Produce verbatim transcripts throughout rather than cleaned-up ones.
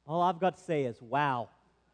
All I've got to say is, wow.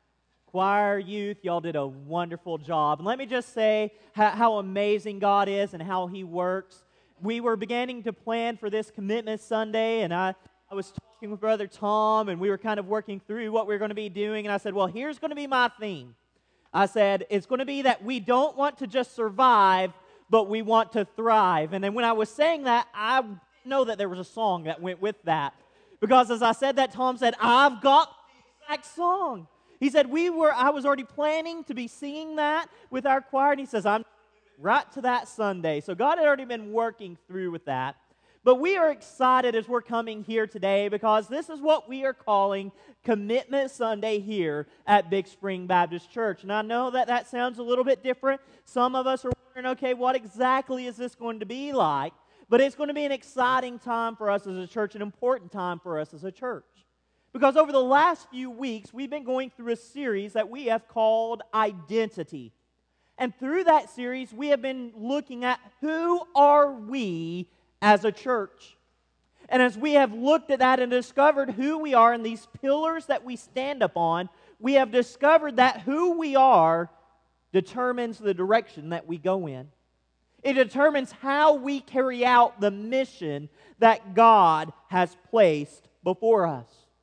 Choir, youth, y'all did a wonderful job. And let me just say how, how amazing God is and how He works. We were beginning to plan for this Commitment Sunday, and I, I was talking with Brother Tom, and we were kind of working through what we were going to be doing. And I said, well, here's going to be my theme. I said, it's going to be that we don't want to just survive, but we want to thrive. And then when I was saying that, I didn't know that there was a song that went with that. Because as I said that, Tom said, I've got the exact song. He said, we were. I was already planning to be singing that with our choir, and he says, I'm right to that Sunday. So God had already been working through with that. But we are excited as we're coming here today because this is what we are calling Commitment Sunday here at Big Spring Baptist Church. And I know that that sounds a little bit different. Some of us are wondering, okay, what exactly is this going to be like? But it's going to be an exciting time for us as a church, an important time for us as a church. Because over the last few weeks, we've been going through a series that we have called Identity. And through that series, we have been looking at who are we as a church. And as we have looked at that and discovered who we are and these pillars that we stand upon, we have discovered that who we are determines the direction that we go in. It determines how we carry out the mission that God has placed before us.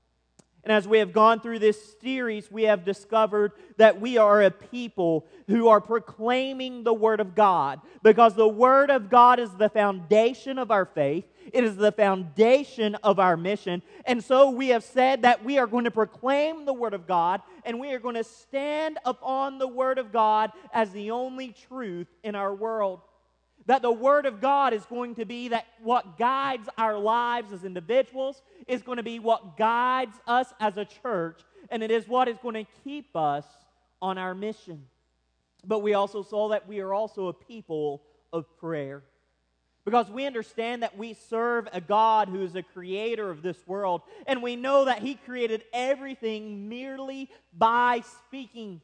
And as we have gone through this series, we have discovered that we are a people who are proclaiming the Word of God. Because the Word of God is the foundation of our faith. It is the foundation of our mission. And so we have said that we are going to proclaim the Word of God, and we are going to stand upon the Word of God as the only truth in our world. That the Word of God is going to be that what guides our lives as individuals, is going to be what guides us as a church, and it is what is going to keep us on our mission. But we also saw that we are also a people of prayer. Because we understand that we serve a God who is a creator of this world, and we know that He created everything merely by speaking.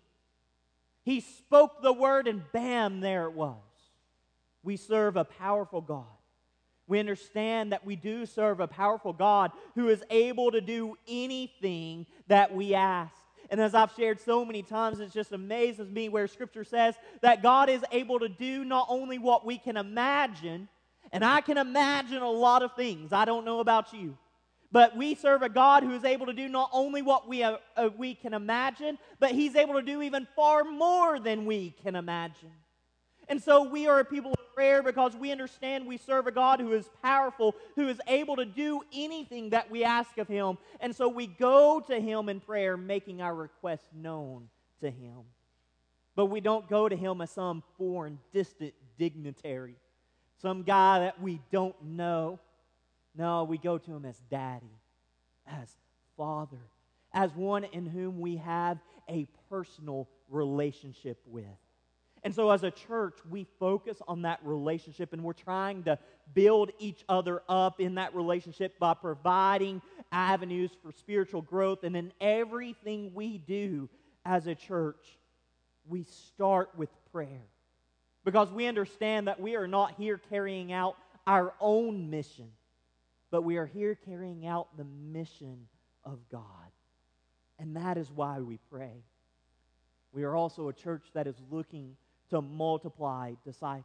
He spoke the word and bam, there it was. We serve a powerful God. We understand that we do serve a powerful God who is able to do anything that we ask. And as I've shared so many times, it just amazes me where Scripture says that God is able to do not only what we can imagine, and I can imagine a lot of things. I don't know about you. But we serve a God who is able to do not only what we, uh, uh, we can imagine, but He's able to do even far more than we can imagine. And so we are a people of prayer because we understand we serve a God who is powerful, who is able to do anything that we ask of Him. And so we go to Him in prayer, making our requests known to Him. But we don't go to Him as some foreign, distant dignitary, some guy that we don't know. No, we go to Him as Daddy, as Father, as one in whom we have a personal relationship with. And so as a church, we focus on that relationship, and we're trying to build each other up in that relationship by providing avenues for spiritual growth. And in everything we do as a church, we start with prayer. Because we understand that we are not here carrying out our own mission, but we are here carrying out the mission of God. And that is why we pray. We are also a church that is looking to multiply disciples.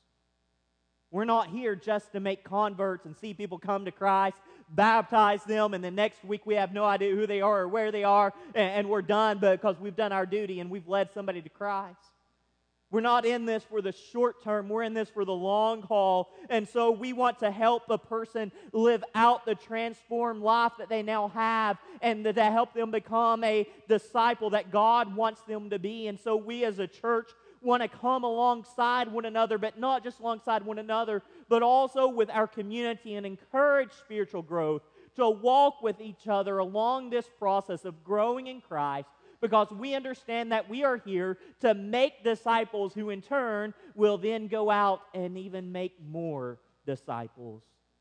We're not here just to make converts and see people come to Christ, baptize them, and the next week we have no idea who they are or where they are, and we're done because we've done our duty and we've led somebody to Christ. We're not in this for the short term. We're in this for the long haul. And so we want to help a person live out the transformed life that they now have and to help them become a disciple that God wants them to be. And so we as a church want to come alongside one another, but not just alongside one another, but also with our community and encourage spiritual growth, to walk with each other along this process of growing in Christ, because we understand that we are here to make disciples who in turn will then go out and even make more disciples.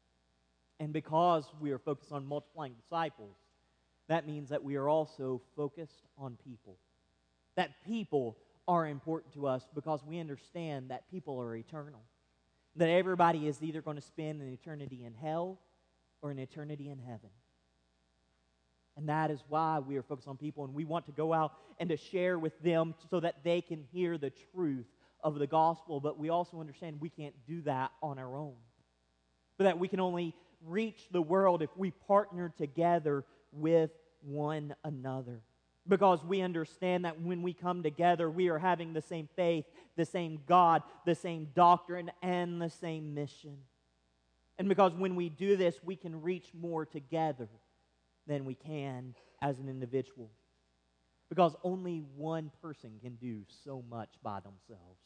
And because we are focused on multiplying disciples, that means that we are also focused on people. That people are important to us because we understand that people are eternal. That everybody is either going to spend an eternity in hell or an eternity in heaven. And that is why we are focused on people, and we want to go out and to share with them so that they can hear the truth of the gospel. But we also understand we can't do that on our own. But that we can only reach the world if we partner together with one another. Because we understand that when we come together, we are having the same faith, the same God, the same doctrine, and the same mission. And because when we do this, we can reach more together than we can as an individual. Because only one person can do so much by themselves.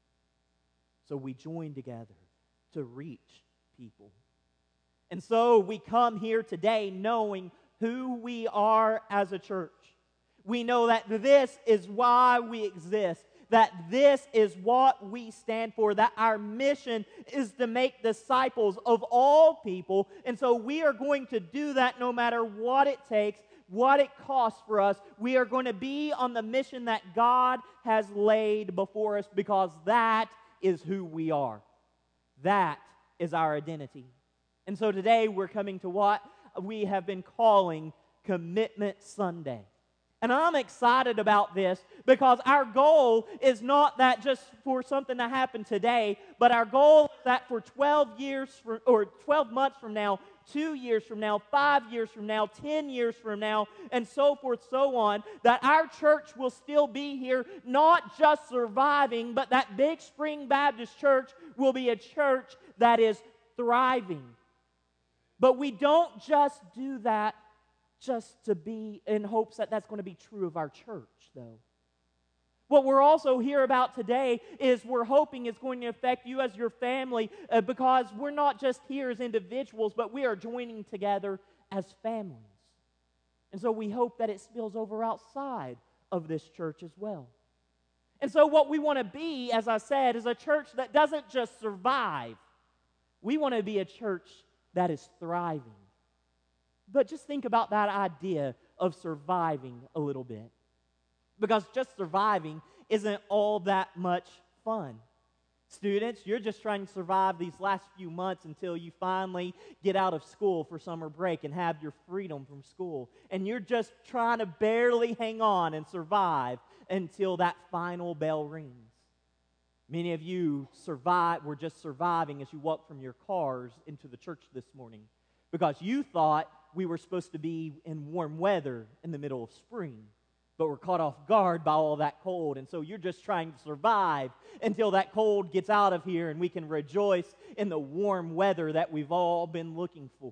So we join together to reach people. And so we come here today knowing who we are as a church. We know that this is why we exist, that this is what we stand for, that our mission is to make disciples of all people. And so we are going to do that no matter what it takes, what it costs for us. We are going to be on the mission that God has laid before us because that is who we are. That is our identity. And so today we're coming to what we have been calling Commitment Sunday. And I'm excited about this because our goal is not that just for something to happen today, but our goal is that for twelve years for, or twelve months from now, two years from now, five years from now, ten years from now, and so forth, so on, that our church will still be here, not just surviving, but that Big Spring Baptist Church will be a church that is thriving. But we don't just do that just to be in hopes that that's going to be true of our church, though. What we're also here about today is we're hoping it's going to affect you as your family uh, because we're not just here as individuals, but we are joining together as families. And so we hope that it spills over outside of this church as well. And so what we want to be, as I said, is a church that doesn't just survive. We want to be a church that is thriving. But just think about that idea of surviving a little bit. Because just surviving isn't all that much fun. Students, you're just trying to survive these last few months until you finally get out of school for summer break and have your freedom from school. And you're just trying to barely hang on and survive until that final bell rings. Many of you survive, were just surviving as you walked from your cars into the church this morning because you thought we were supposed to be in warm weather in the middle of spring, but we're caught off guard by all that cold, and so you're just trying to survive until that cold gets out of here and we can rejoice in the warm weather that we've all been looking for.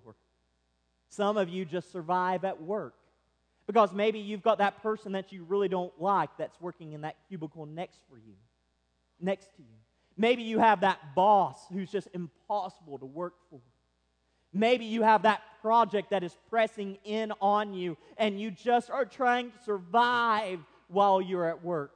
Some of you just survive at work because maybe you've got that person that you really don't like that's working in that cubicle next for you, next to you. Maybe you have that boss who's just impossible to work for. Maybe you have that project that is pressing in on you and you just are trying to survive while you're at work.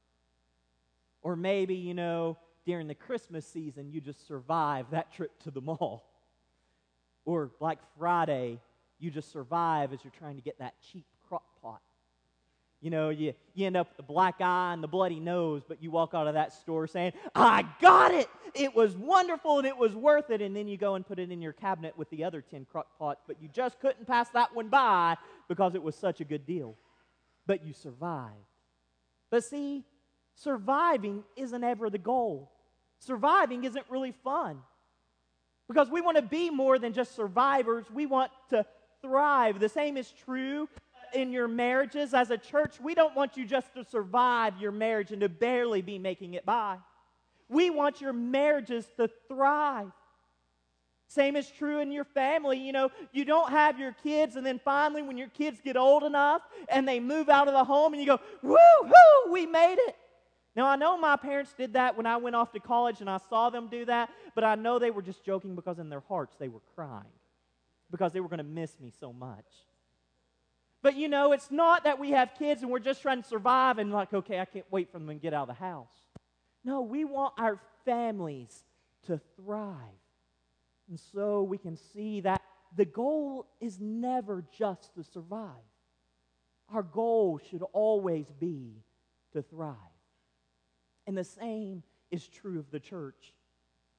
Or maybe, you know, during the Christmas season, you just survive that trip to the mall. Or like Friday, you just survive as you're trying to get that cheap crock pot. You know, you, you end up with the black eye and the bloody nose, but you walk out of that store saying, I got it! It was wonderful and it was worth it. And then you go and put it in your cabinet with the other ten crock pots, but you just couldn't pass that one by because it was such a good deal. But you survived. But see, surviving isn't ever the goal. Surviving isn't really fun. Because we want to be more than just survivors. We want to thrive. The same is true in your marriages. As a church, we don't want you just to survive your marriage and to barely be making it by. We want your marriages to thrive. Same is true in your family. You know, you don't have your kids, and then finally when your kids get old enough and they move out of the home and you go, woo-hoo, we made it. Now, I know my parents did that when I went off to college and I saw them do that, but I know they were just joking because in their hearts they were crying because they were going to miss me so much. But, you know, it's not that we have kids and we're just trying to survive and like, okay, I can't wait for them to get out of the house. No, we want our families to thrive. And so we can see that the goal is never just to survive. Our goal should always be to thrive. And the same is true of the church.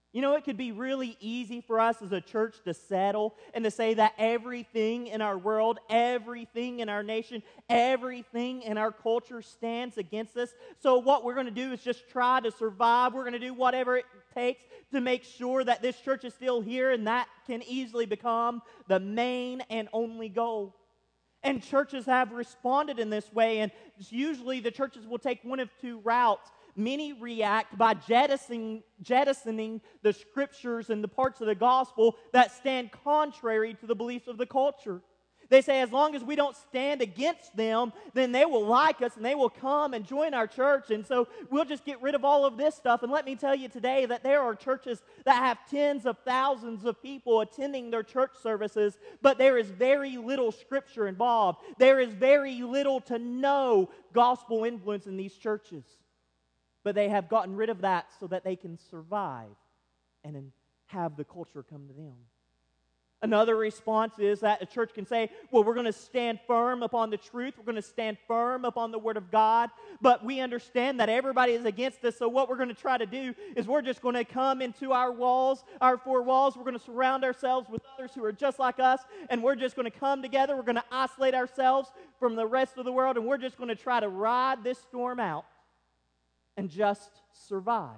You know, it could be really easy for us as a church to settle and to say that everything in our world, everything in our nation, everything in our culture stands against us. So what we're going to do is just try to survive. We're going to do whatever it takes to make sure that this church is still here, and that can easily become the main and only goal. And churches have responded in this way, and usually the churches will take one of two routes. Many react by jettisoning, jettisoning the scriptures and the parts of the gospel that stand contrary to the beliefs of the culture. They say as long as we don't stand against them, then they will like us and they will come and join our church. And so we'll just get rid of all of this stuff. And let me tell you today that there are churches that have tens of thousands of people attending their church services, but there is very little scripture involved. There is very little to no gospel influence in these churches. But they have gotten rid of that so that they can survive and have the culture come to them. Another response is that a church can say, well, we're going to stand firm upon the truth. We're going to stand firm upon the Word of God. But we understand that everybody is against us. So what we're going to try to do is we're just going to come into our walls, our four walls. We're going to surround ourselves with others who are just like us. And we're just going to come together. We're going to isolate ourselves from the rest of the world. And we're just going to try to ride this storm out and just survive.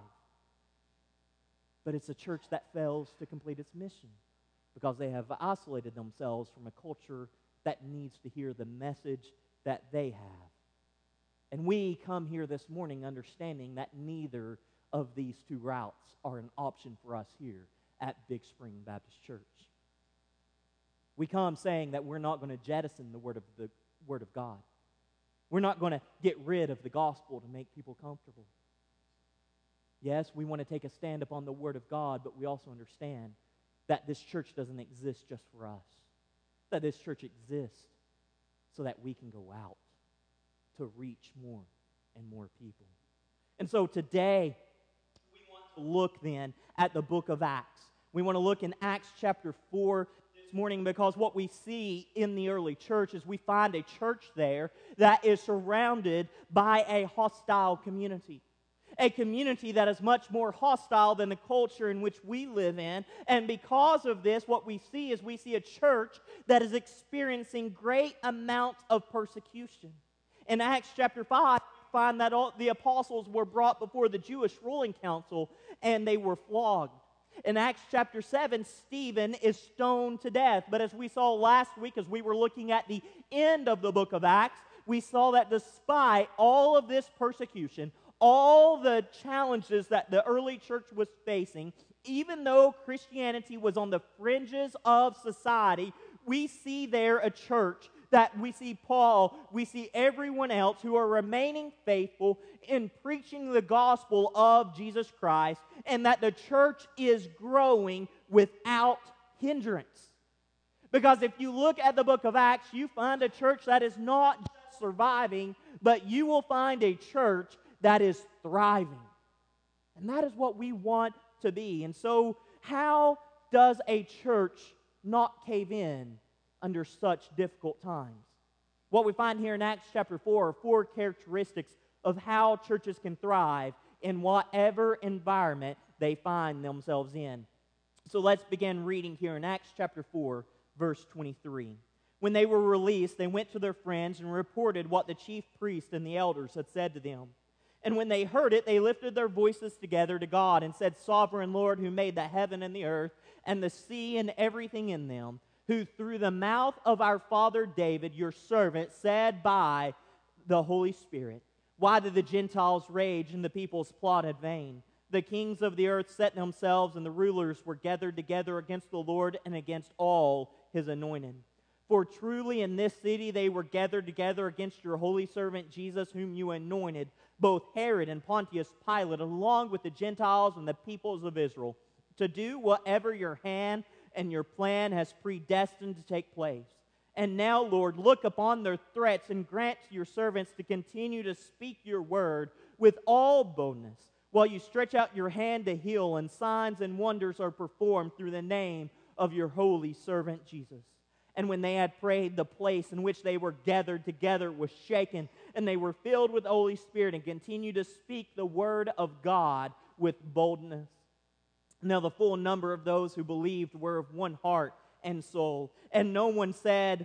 But it's a church that fails to complete its mission because they have isolated themselves from a culture that needs to hear the message that they have. And we come here this morning understanding that neither of these two routes are an option for us here at Big Spring Baptist Church. We come saying that we're not going to jettison the word of the Word of God. We're not going to get rid of the gospel to make people comfortable. Yes, we want to take a stand upon the Word of God, but we also understand that this church doesn't exist just for us. That this church exists so that we can go out to reach more and more people. And so today, we want to look then at the book of Acts. We want to look in Acts chapter four this morning because what we see in the early church is we find a church there that is surrounded by a hostile community. A community that is much more hostile than the culture in which we live in. And because of this, what we see is we see a church that is experiencing great amounts of persecution. In Acts chapter five, we find that all the apostles were brought before the Jewish ruling council and they were flogged. In Acts chapter seven, Stephen is stoned to death. But as we saw last week, as we were looking at the end of the book of Acts, we saw that despite all of this persecution, all the challenges that the early church was facing, even though Christianity was on the fringes of society, we see there a church that we see Paul, we see everyone else who are remaining faithful in preaching the gospel of Jesus Christ, and that the church is growing without hindrance. Because if you look at the book of Acts, you find a church that is not just surviving, but you will find a church that is thriving. And that is what we want to be. And so, how does a church not cave in under such difficult times? What we find here in Acts chapter four are four characteristics of how churches can thrive in whatever environment they find themselves in. So let's begin reading here in Acts chapter four, verse twenty-three. When they were released, they went to their friends and reported what the chief priests and the elders had said to them. And when they heard it, they lifted their voices together to God and said, Sovereign Lord, who made the heaven and the earth and the sea and everything in them, who through the mouth of our father David, your servant, said by the Holy Spirit, why did the Gentiles rage and the peoples plot in vain? The kings of the earth set themselves, and the rulers were gathered together against the Lord and against all his anointed. For truly in this city they were gathered together against your holy servant Jesus, whom you anointed, both Herod and Pontius Pilate, along with the Gentiles and the peoples of Israel, to do whatever your hand and your plan has predestined to take place. And now, Lord, look upon their threats and grant to your servants to continue to speak your word with all boldness, while you stretch out your hand to heal, and signs and wonders are performed through the name of your holy servant Jesus. And when they had prayed, the place in which they were gathered together was shaken, and they were filled with the Holy Spirit and continued to speak the word of God with boldness. Now the full number of those who believed were of one heart and soul, and no one said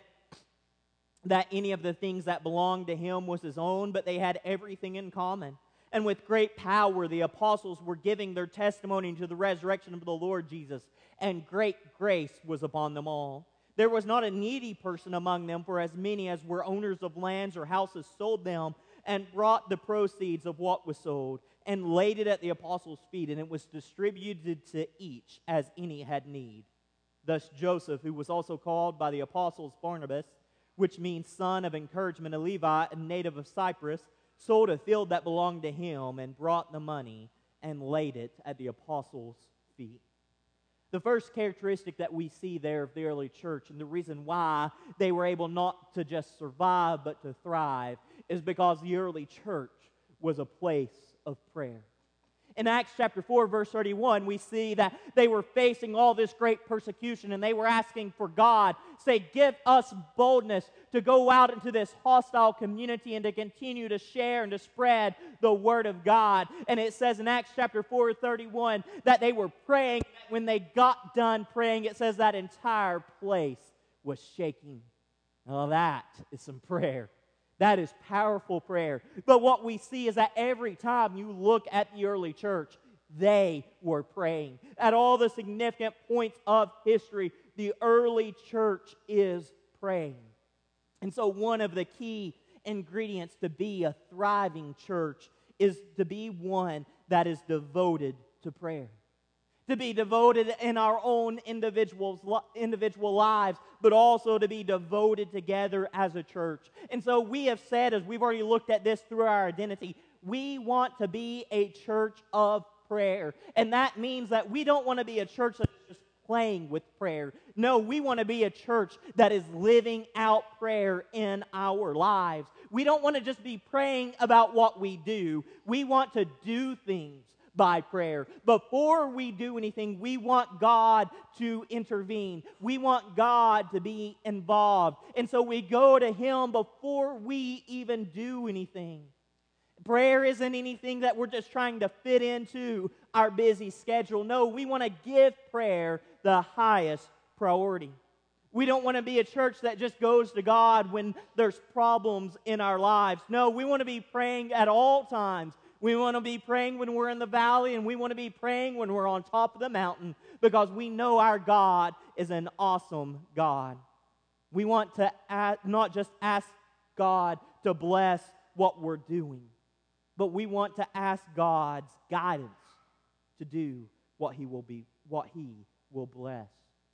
that any of the things that belonged to him was his own, but they had everything in common. And with great power the apostles were giving their testimony to the resurrection of the Lord Jesus, and great grace was upon them all. There was not a needy person among them, for as many as were owners of lands or houses sold them, and brought the proceeds of what was sold, and laid it at the apostles' feet, and it was distributed to each as any had need. Thus Joseph, who was also called by the apostles Barnabas, which means son of encouragement, a Levite, a native of Cyprus, sold a field that belonged to him, and brought the money and laid it at the apostles' feet. The first characteristic that we see there of the early church, and the reason why they were able not to just survive but to thrive, is because the early church was a place of prayer. In Acts chapter four, verse thirty-one, we see that they were facing all this great persecution, and they were asking for God, say, give us boldness to go out into this hostile community and to continue to share and to spread the word of God. And it says in Acts chapter four, thirty-one, that they were praying. When they got done praying, it says that entire place was shaking. Now that is some prayer. That is powerful prayer. But what we see is that every time you look at the early church, they were praying. At all the significant points of history, the early church is praying. And so one of the key ingredients to be a thriving church is to be one that is devoted to prayer. To be devoted in our own individuals, individual lives, but also to be devoted together as a church. And so we have said, as we've already looked at this through our identity, we want to be a church of prayer. And that means that we don't want to be a church that's just playing with prayer. No, we want to be a church that is living out prayer in our lives. We don't want to just be praying about what we do. We want to do things by prayer. Before we do anything, we want God to intervene. We want God to be involved. And so we go to Him before we even do anything. Prayer isn't anything that we're just trying to fit into our busy schedule. No, we want to give prayer the highest priority. We don't want to be a church that just goes to God when there's problems in our lives. No, we want to be praying at all times. We want to be praying when we're in the valley, and we want to be praying when we're on top of the mountain, because we know our God is an awesome God. We want to ask, not just ask God to bless what we're doing, but we want to ask God's guidance to do what He will be, what He will bless.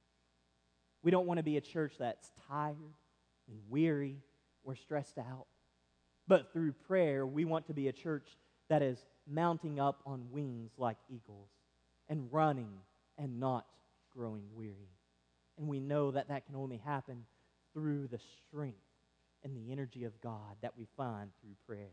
We don't want to be a church that's tired and weary or stressed out, but through prayer, we want to be a church that is mounting up on wings like eagles and running and not growing weary. And we know that that can only happen through the strength and the energy of God that we find through prayer.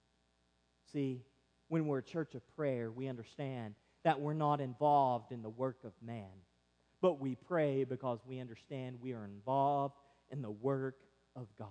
See, when we're a church of prayer, we understand that we're not involved in the work of man, but we pray because we understand we are involved in the work of God.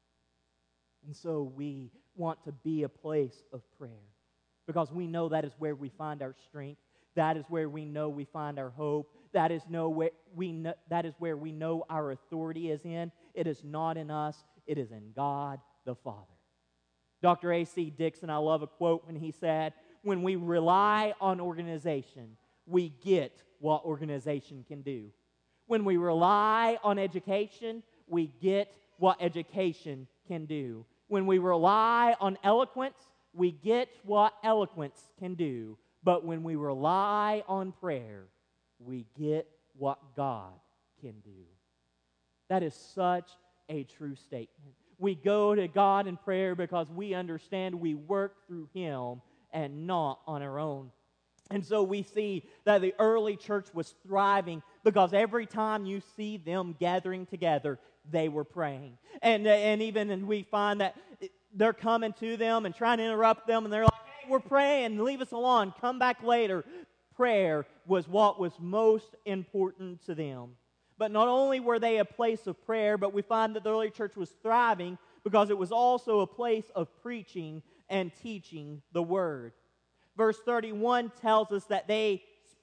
And so we want to be a place of prayer, because we know that is where we find our strength. That is where we know we find our hope. That is, know where we know, that is where we know our authority is in. It is not in us. It is in God the Father. Doctor A C Dixon, I love a quote when he said, when we rely on organization, we get what organization can do. When we rely on education, we get what education can do. When we rely on eloquence, we get what eloquence can do. But when we rely on prayer, we get what God can do. That is such a true statement. We go to God in prayer because we understand we work through Him and not on our own. And so we see that the early church was thriving because every time you see them gathering together, they were praying. And, and even and we find that they're coming to them and trying to interrupt them, and they're like, hey, we're praying, leave us alone, come back later. Prayer was what was most important to them. But not only were they a place of prayer, but we find that the early church was thriving because it was also a place of preaching and teaching the Word. Verse thirty-one tells us that they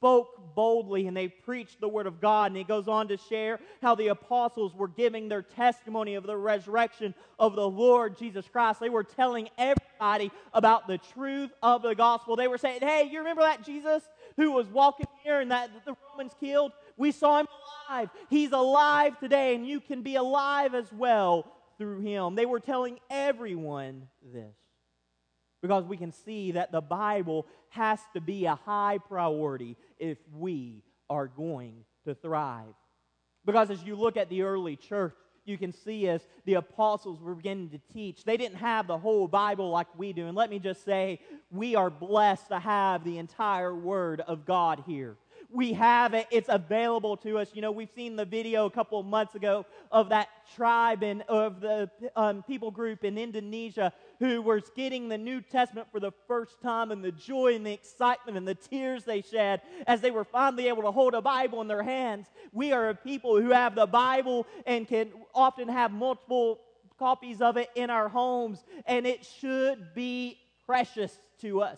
spoke boldly and they preached the Word of God. And he goes on to share how the apostles were giving their testimony of the resurrection of the Lord Jesus Christ. They were telling everybody about the truth of the gospel. They were saying, hey, you remember that Jesus who was walking here and that the Romans killed? We saw him alive. He's alive today, and you can be alive as well through him. They were telling everyone this, because we can see that the Bible has to be a high priority if we are going to thrive. Because as you look at the early church, you can see as the apostles were beginning to teach, they didn't have the whole Bible like we do. And let me just say, we are blessed to have the entire Word of God here. We have it. It's available to us. You know, we've seen the video a couple of months ago of that tribe and of the um, people group in Indonesia who was getting the New Testament for the first time, and the joy and the excitement and the tears they shed as they were finally able to hold a Bible in their hands. We are a people who have the Bible and can often have multiple copies of it in our homes, and it should be precious to us.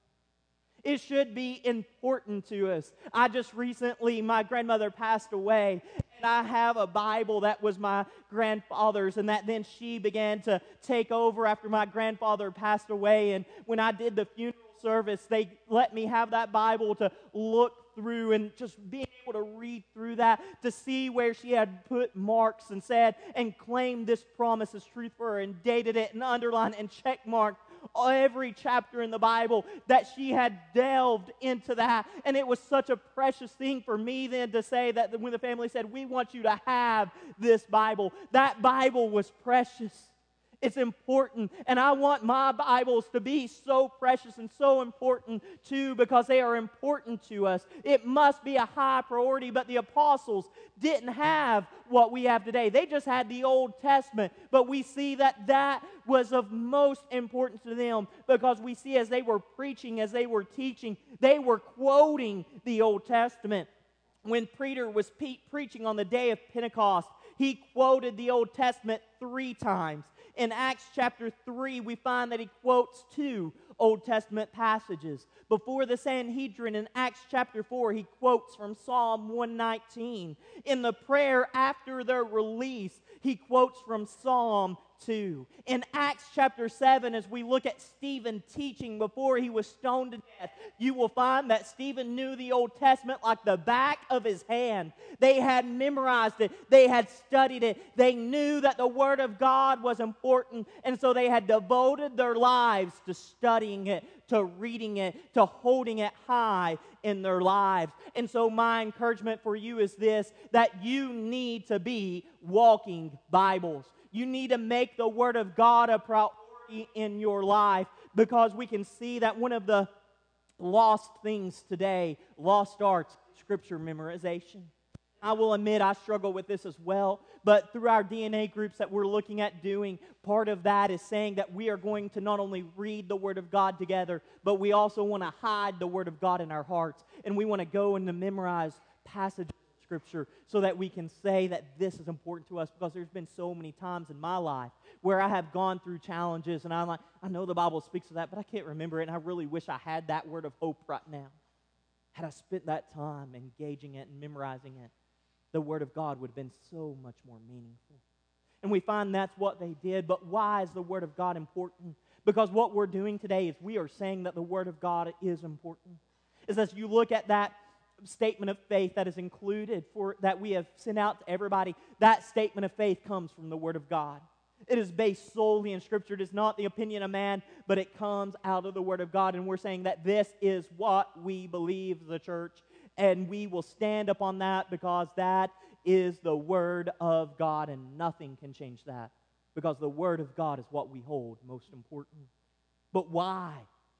It should be important to us. I just recently, my grandmother passed away, and I have a Bible that was my grandfather's, and that then she began to take over after my grandfather passed away. And when I did the funeral service, they let me have that Bible to look through and just being able to read through that to see where she had put marks and said and claimed this promise as truth for her and dated it and underlined and check marked every chapter in the Bible, that she had delved into that. And it was such a precious thing for me then to say that when the family said, we want you to have this Bible, that Bible was precious. It's important, and I want my Bibles to be so precious and so important too, because they are important to us. It must be a high priority, but the apostles didn't have what we have today. They just had the Old Testament, but we see that that was of most importance to them, because we see as they were preaching, as they were teaching, they were quoting the Old Testament. When Peter was pe- preaching on the day of Pentecost, he quoted the Old Testament three times. In Acts chapter three, we find that he quotes two Old Testament passages. Before the Sanhedrin, in Acts chapter four, he quotes from Psalm one nineteen. In the prayer after their release, he quotes from Psalm two. In Acts chapter seven, as we look at Stephen teaching before he was stoned to death, you will find that Stephen knew the Old Testament like the back of his hand. They had memorized it. They had studied it. They knew that the Word of God was important, and so they had devoted their lives to studying it, to reading it, to holding it high in their lives. And so my encouragement for you is this, that you need to be walking Bibles. You need to make the Word of God a priority in your life, because we can see that one of the lost things today, lost arts, Scripture memorization. I will admit I struggle with this as well, but through our D N A groups that we're looking at doing, part of that is saying that we are going to not only read the Word of God together, but we also want to hide the Word of God in our hearts, and we want to go and to memorize passages of Scripture so that we can say that this is important to us, because there's been so many times in my life where I have gone through challenges, and I'm like, I know the Bible speaks of that, but I can't remember it, and I really wish I had that word of hope right now. Had I spent that time engaging it and memorizing it, the Word of God would have been so much more meaningful. And we find that's what they did. But why is the Word of God important? Because what we're doing today is we are saying that the Word of God is important. Is as you look at that statement of faith that is included, for that we have sent out to everybody, that statement of faith comes from the Word of God. It is based solely in Scripture. It is not the opinion of man, but it comes out of the Word of God. And we're saying that this is what we believe as a church, and we will stand upon that, because that is the Word of God, and nothing can change that, because the Word of God is what we hold most important. But why?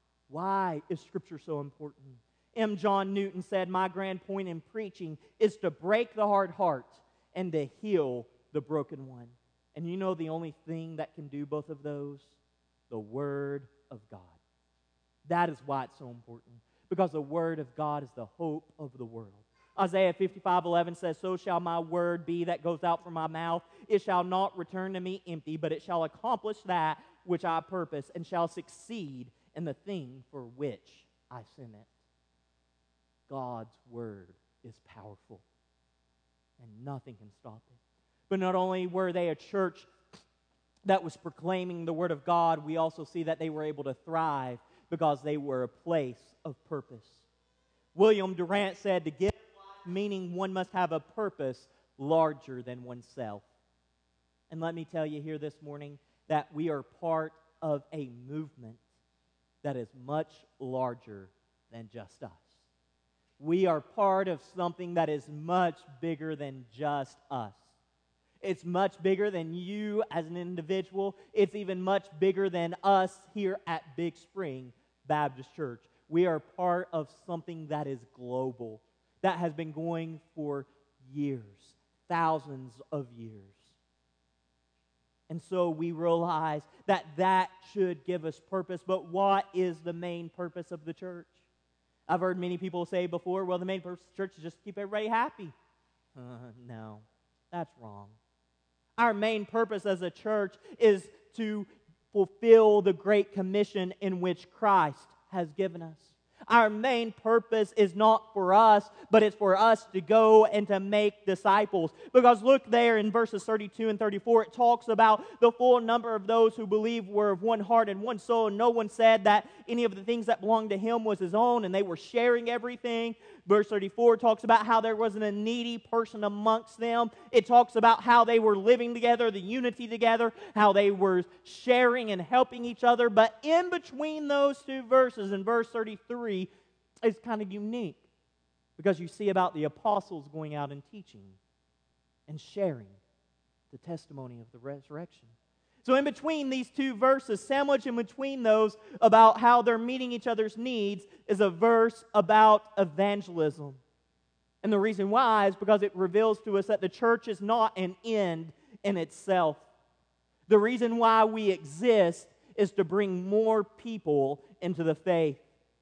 Why is Scripture so important? M. John Newton said, my grand point in preaching is to break the hard heart and to heal the broken one. And you know the only thing that can do both of those? The Word of God. That is why it's so important, because the Word of God is the hope of the world. Isaiah fifty-five eleven says, so shall my word be that goes out from my mouth. It shall not return to me empty, but it shall accomplish that which I purpose, and shall succeed in the thing for which I sent it. God's word is powerful, and nothing can stop it. But not only were they a church that was proclaiming the word of God, we also see that they were able to thrive because they were a place of purpose. William Durant said, to give life meaning, one must have a purpose larger than oneself. And let me tell you here this morning that we are part of a movement that is much larger than just us. We are part of something that is much bigger than just us. It's much bigger than you as an individual. It's even much bigger than us here at Big Spring Baptist Church. We are part of something that is global, that has been going for years, thousands of years. And so we realize that that should give us purpose. But what is the main purpose of the church? I've heard many people say before, well, the main purpose of the church is just to keep everybody happy. Uh, no, that's wrong. Our main purpose as a church is to fulfill the Great Commission in which Christ has given us. Our main purpose is not for us, but it's for us to go and to make disciples. Because look there in verses thirty-two and thirty-four, it talks about the full number of those who believe were of one heart and one soul. And no one said that any of the things that belonged to him was his own, and they were sharing everything. Verse thirty-four talks about how there wasn't a needy person amongst them. It talks about how they were living together, the unity together, how they were sharing and helping each other. But in between those two verses, in verse thirty-three, it's kind of unique because you see about the apostles going out and teaching and sharing the testimony of the resurrection. So in between these two verses, sandwiched in between those about how they're meeting each other's needs, is a verse about evangelism. And the reason why is because it reveals to us that the church is not an end in itself. The reason why we exist is to bring more people into the faith.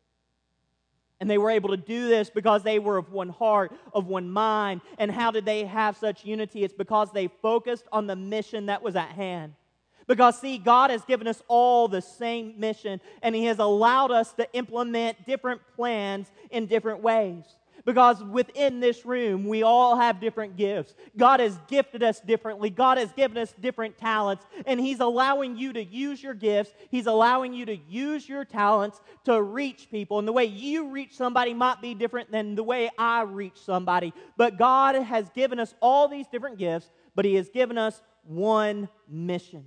And they were able to do this because they were of one heart, of one mind. And how did they have such unity? It's because they focused on the mission that was at hand. Because, see, God has given us all the same mission, and He has allowed us to implement different plans in different ways. Because within this room, we all have different gifts. God has gifted us differently. God has given us different talents, and He's allowing you to use your gifts. He's allowing you to use your talents to reach people. And the way you reach somebody might be different than the way I reach somebody. But God has given us all these different gifts, but He has given us one mission.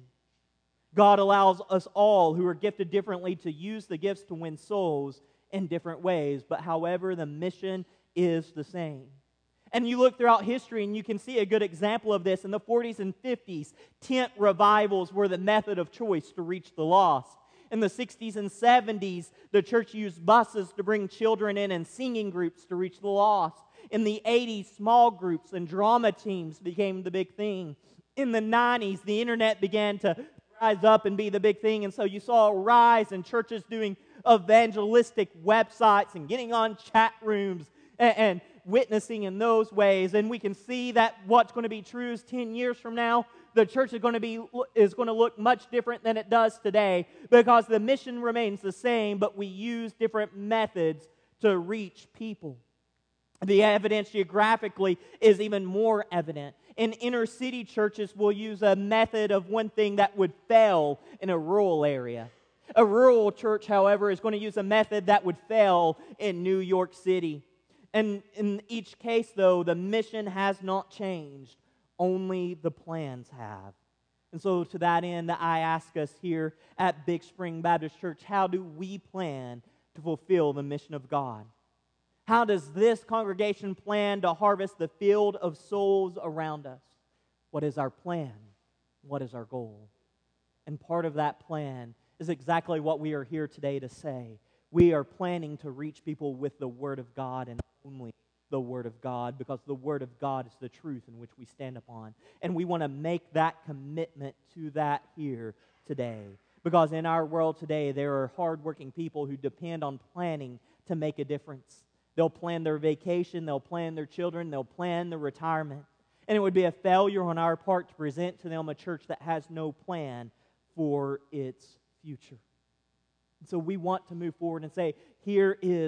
God allows us all who are gifted differently to use the gifts to win souls in different ways. But however, the mission is the same. And you look throughout history and you can see a good example of this. In the forties and fifties, tent revivals were the method of choice to reach the lost. In the sixties and seventies, the church used buses to bring children in and singing groups to reach the lost. In the eighties, small groups and drama teams became the big thing. In the nineties, the internet began to rise up and be the big thing. And so you saw a rise in churches doing evangelistic websites and getting on chat rooms and, and witnessing in those ways. And we can see that what's going to be true is ten years from now, the church is going to be is going to look much different than it does today, because the mission remains the same, but we use different methods to reach people. The evidence geographically is even more evident. In inner city churches, we'll use a method of one thing that would fail in a rural area. A rural church, however, is going to use a method that would fail in New York City. And in each case, though, the mission has not changed. Only the plans have. And so to that end, I ask us here at Big Spring Baptist Church, how do we plan to fulfill the mission of God? How does this congregation plan to harvest the field of souls around us? What is our plan? What is our goal? And part of that plan is exactly what we are here today to say. We are planning to reach people with the Word of God and only the Word of God, because the Word of God is the truth in which we stand upon. And we want to make that commitment to that here today. Because in our world today, there are hardworking people who depend on planning to make a difference. They'll plan their vacation, they'll plan their children, they'll plan their retirement. And it would be a failure on our part to present to them a church that has no plan for its future. And so we want to move forward and say, here is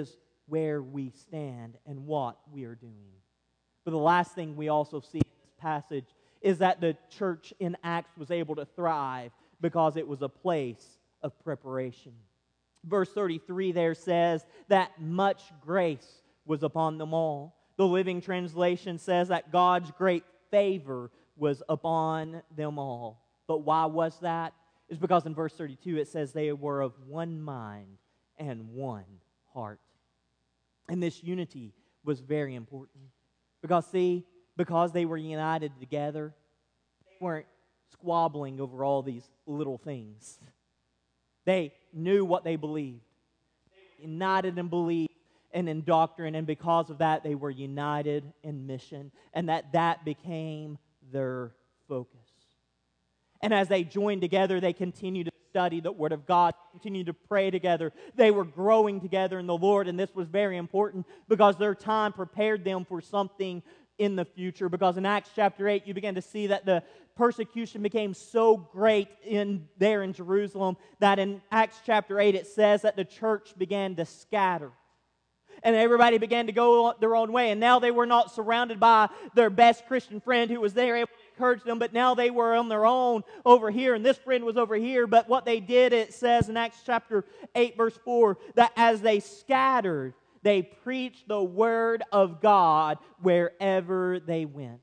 where we stand and what we are doing. But the last thing we also see in this passage is that the church in Acts was able to thrive because it was a place of preparation. Verse thirty-three there says that much grace was upon them all. The Living Translation says that God's great favor was upon them all. But why was that? It's because in verse thirty-two it says they were of one mind and one heart. And this unity was very important. Because, see, because they were united together, they weren't squabbling over all these little things. They knew what they believed. They were united in belief and in doctrine, and because of that, they were united in mission, and that that became their focus. And as they joined together, they continued to study the Word of God, continued to pray together. They were growing together in the Lord, and this was very important because their time prepared them for something in the future. Because in Acts chapter eight, you begin to see that the persecution became so great in there in Jerusalem that in Acts chapter eight, it says that the church began to scatter. And everybody began to go their own way. And now they were not surrounded by their best Christian friend who was there able to encourage them, but now they were on their own over here, and this friend was over here. But what they did, it says in Acts chapter eight, verse four, that as they scattered, they preached the word of God wherever they went.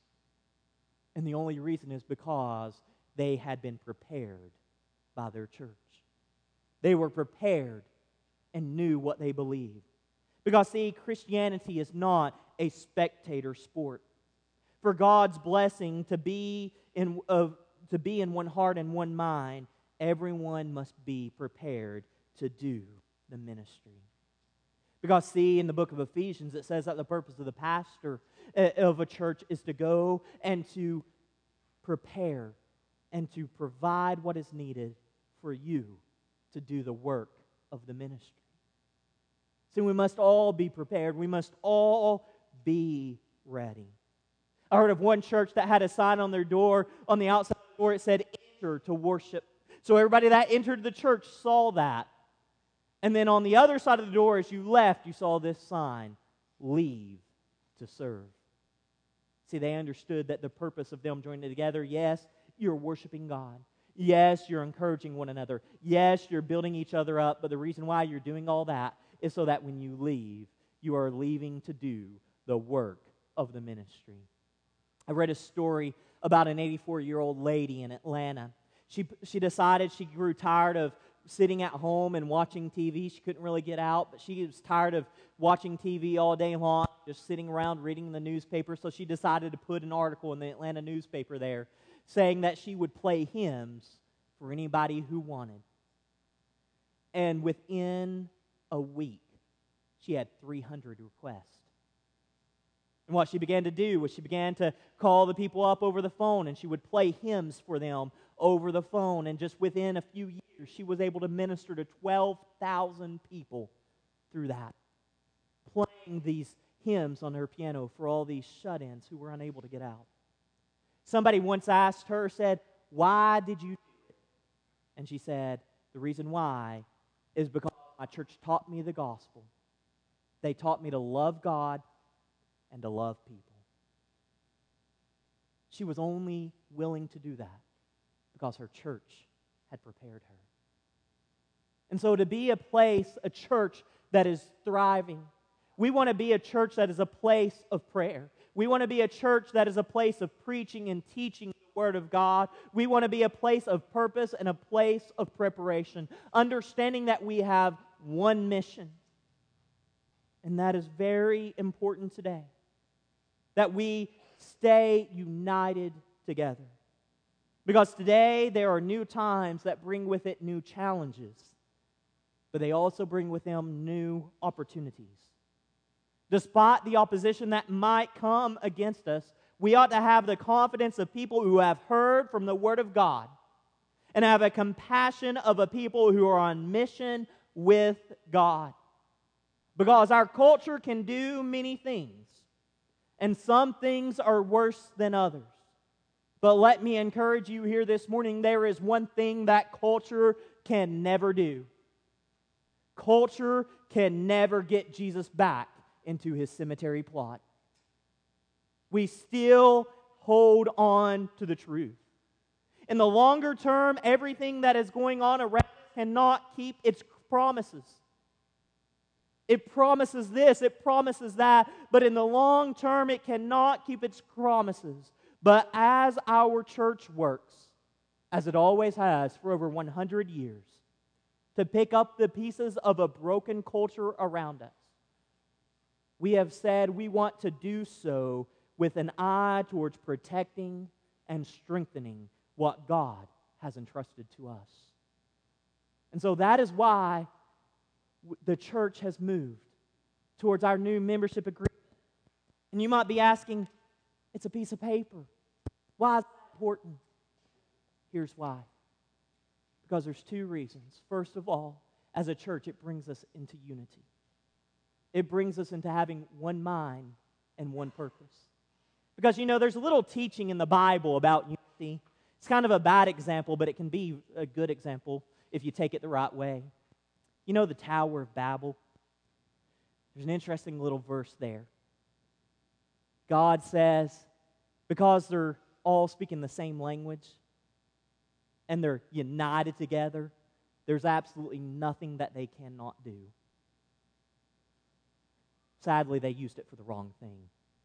And the only reason is because they had been prepared by their church. They were prepared and knew what they believed. Because, see, Christianity is not a spectator sport. For God's blessing to be in uh, to be in one heart and one mind, everyone must be prepared to do the ministry. Because, see, in the book of Ephesians, it says that the purpose of the pastor of a church is to go and to prepare and to provide what is needed for you to do the work of the ministry. See, we must all be prepared. We must all be ready. I heard of one church that had a sign on their door, on the outside of the door, it said, "Enter to worship." So everybody that entered the church saw that. And then on the other side of the door, as you left, you saw this sign, "Leave to serve." See, they understood that the purpose of them joining together, yes, you're worshiping God. Yes, you're encouraging one another. Yes, you're building each other up. But the reason why you're doing all that is so that when you leave, you are leaving to do the work of the ministry. I read a story about an eighty-four-year-old lady in Atlanta. She, she decided she grew tired of sitting at home and watching T V. She couldn't really get out, but she was tired of watching T V all day long, just sitting around reading the newspaper. So she decided to put an article in the Atlanta newspaper there saying that she would play hymns for anybody who wanted. And within a week, she had three hundred requests. And what she began to do was she began to call the people up over the phone, and she would play hymns for them over the phone. And just within a few years, she was able to minister to twelve thousand people through that, playing these hymns on her piano for all these shut-ins who were unable to get out. Somebody once asked her, said, "Why did you do it?" And she said, "The reason why is because my church taught me the gospel. They taught me to love God and to love people." She was only willing to do that because her church had prepared her. And so to be a place, a church that is thriving, we want to be a church that is a place of prayer. We want to be a church that is a place of preaching and teaching the Word of God. We want to be a place of purpose and a place of preparation, understanding that we have one mission. And that is very important today, that we stay united together. Because today there are new times that bring with it new challenges, but they also bring with them new opportunities. Despite the opposition that might come against us, we ought to have the confidence of people who have heard from the Word of God and have a compassion of a people who are on mission with God. Because our culture can do many things, and some things are worse than others. But let me encourage you here this morning, there is one thing that culture can never do. Culture can never get Jesus back into his cemetery plot. We still hold on to the truth. In the longer term, everything that is going on around us cannot keep its promises. It promises this, it promises that, but in the long term, it cannot keep its promises. But as our church works, as it always has for over one hundred years, to pick up the pieces of a broken culture around us, we have said we want to do so with an eye towards protecting and strengthening what God has entrusted to us. And so that is why the church has moved towards our new membership agreement. And you might be asking, it's a piece of paper. Why is that important? Here's why. Because there's two reasons. First of all, as a church, it brings us into unity. It brings us into having one mind and one purpose. Because, you know, there's a little teaching in the Bible about unity. It's kind of a bad example, but it can be a good example if you take it the right way. You know the Tower of Babel? There's an interesting little verse there. God says, because they're all speaking the same language and they're united together, there's absolutely nothing that they cannot do. Sadly, they used it for the wrong thing.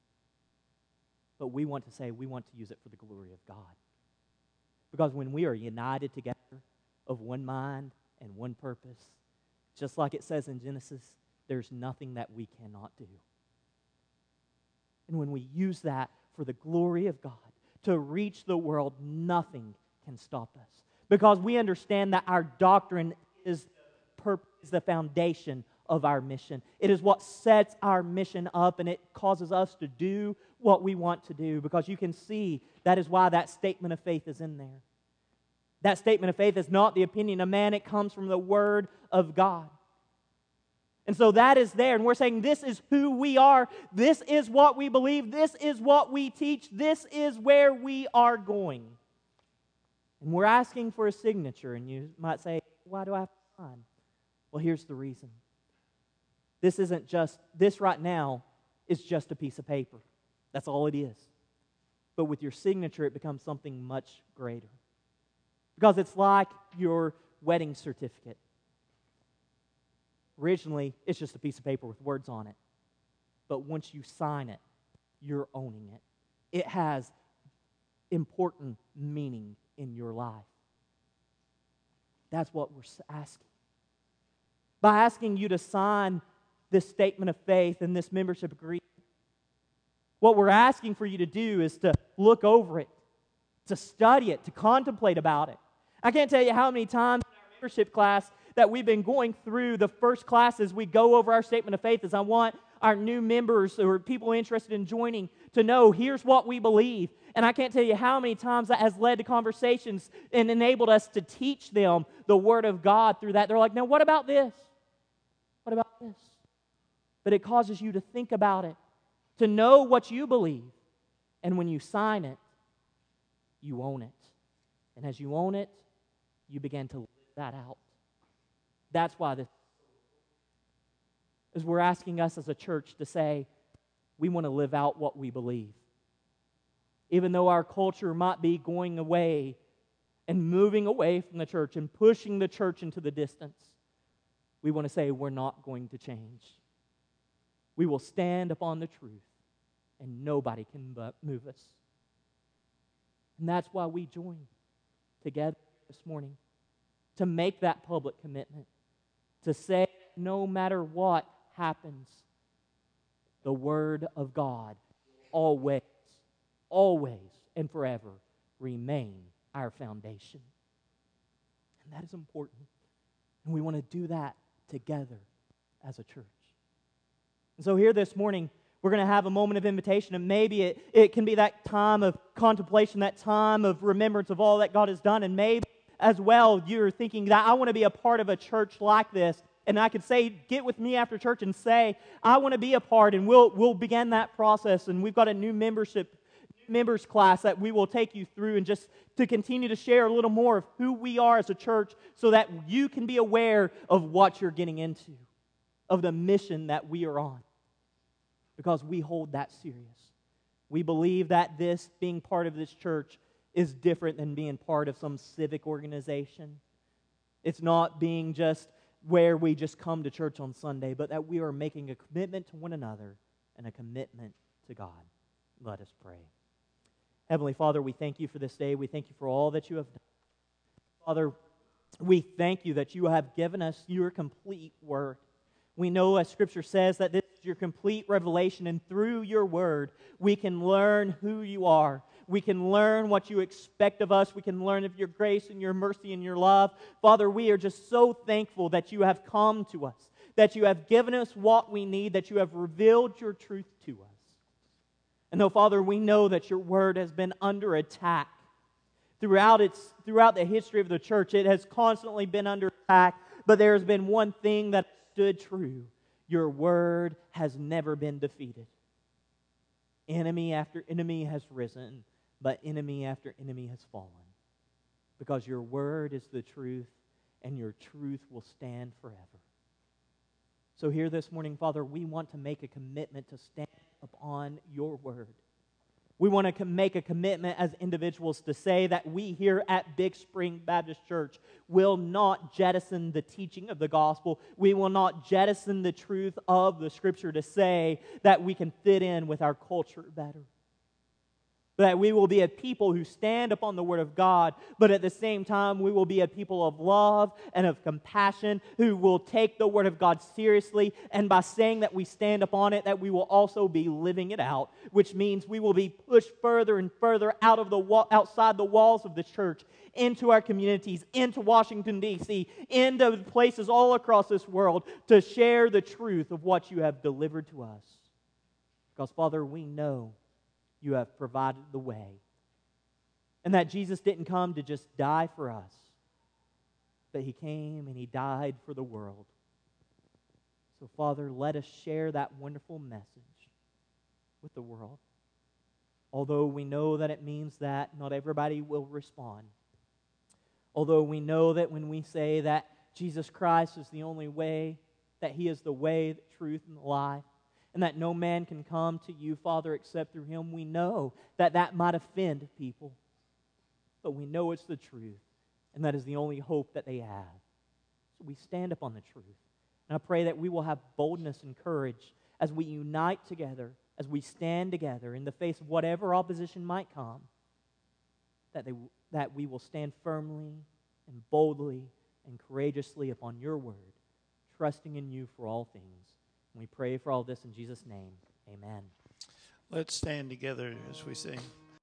But we want to say we want to use it for the glory of God. Because when we are united together of one mind and one purpose, just like it says in Genesis, there's nothing that we cannot do. And when we use that for the glory of God, to reach the world, nothing can stop us. Because we understand that our doctrine is the, purpose, is the foundation of our mission. It is what sets our mission up, and it causes us to do what we want to do. Because you can see that is why that statement of faith is in there. That statement of faith is not the opinion of man. It comes from the Word of God. And so that is there. And we're saying this is who we are. This is what we believe. This is what we teach. This is where we are going. And we're asking for a signature. And you might say, why do I have to sign? Well, here's the reason. This isn't just, this right now is just a piece of paper. That's all it is. But with your signature, it becomes something much greater. Because it's like your wedding certificate. Originally, it's just a piece of paper with words on it. But once you sign it, you're owning it. It has important meaning in your life. That's what we're asking. By asking you to sign this statement of faith and this membership agreement, what we're asking for you to do is to look over it, to study it, to contemplate about it. I can't tell you how many times in our membership class that we've been going through the first classes, we go over our statement of faith as I want our new members or people interested in joining to know here's what we believe. And I can't tell you how many times that has led to conversations and enabled us to teach them the Word of God through that. They're like, now what about this? What about this? But it causes you to think about it, to know what you believe. And when you sign it, you own it. And as you own it, you begin to live that out. That's why this is we're asking us as a church to say, we want to live out what we believe. Even though our culture might be going away and moving away from the church and pushing the church into the distance, we want to say we're not going to change. We will stand upon the truth, and nobody can but move us. And that's why we join together this morning, to make that public commitment, to say no matter what happens, the Word of God always, always, and forever remain our foundation. And that is important. And we want to do that together as a church. And so here this morning, we're going to have a moment of invitation, and maybe it, it can be that time of contemplation, that time of remembrance of all that God has done, and maybe as well you're thinking that I want to be a part of a church like this, and I could say, get with me after church and say, I want to be a part, and we'll we'll begin that process, and we've got a new membership, new members class that we will take you through and just to continue to share a little more of who we are as a church so that you can be aware of what you're getting into, of the mission that we are on. Because we hold that serious. We believe that this, being part of this church, is different than being part of some civic organization. It's not being just where we just come to church on Sunday, but that we are making a commitment to one another and a commitment to God. Let us pray. Heavenly Father, we thank you for this day. We thank you for all that you have done. Father, we thank you that you have given us your complete word. We know, as Scripture says, that this is your complete revelation, and through your word, we can learn who you are. We can learn what you expect of us. We can learn of your grace and your mercy and your love. Father, we are just so thankful that you have come to us, that you have given us what we need, that you have revealed your truth to us. And though, Father, we know that your word has been under attack throughout its throughout the history of the church, it has constantly been under attack, but there has been one thing that stood true. Your word has never been defeated. Enemy after enemy has risen, but enemy after enemy has fallen. Because your word is the truth, and your truth will stand forever. So here this morning, Father, we want to make a commitment to stand upon your word. We want to make a commitment as individuals to say that we here at Big Spring Baptist Church will not jettison the teaching of the gospel. We will not jettison the truth of the Scripture to say that we can fit in with our culture better. That we will be a people who stand upon the Word of God, but at the same time we will be a people of love and of compassion who will take the Word of God seriously, and by saying that we stand upon it, that we will also be living it out, which means we will be pushed further and further out of the wa- outside the walls of the church, into our communities, into Washington, D C, into places all across this world to share the truth of what you have delivered to us. Because, Father, we know you have provided the way. And that Jesus didn't come to just die for us, but He came and He died for the world. So, Father, let us share that wonderful message with the world. Although we know that it means that not everybody will respond. Although we know that when we say that Jesus Christ is the only way, that He is the way, the truth, and the life, and that no man can come to you, Father, except through Him, we know that that might offend people. But we know it's the truth, and that is the only hope that they have. So we stand upon the truth. And I pray that we will have boldness and courage as we unite together, as we stand together in the face of whatever opposition might come, that, they, that we will stand firmly and boldly and courageously upon your word, trusting in you for all things. We pray for all this in Jesus' name. Amen. Let's stand together as we sing.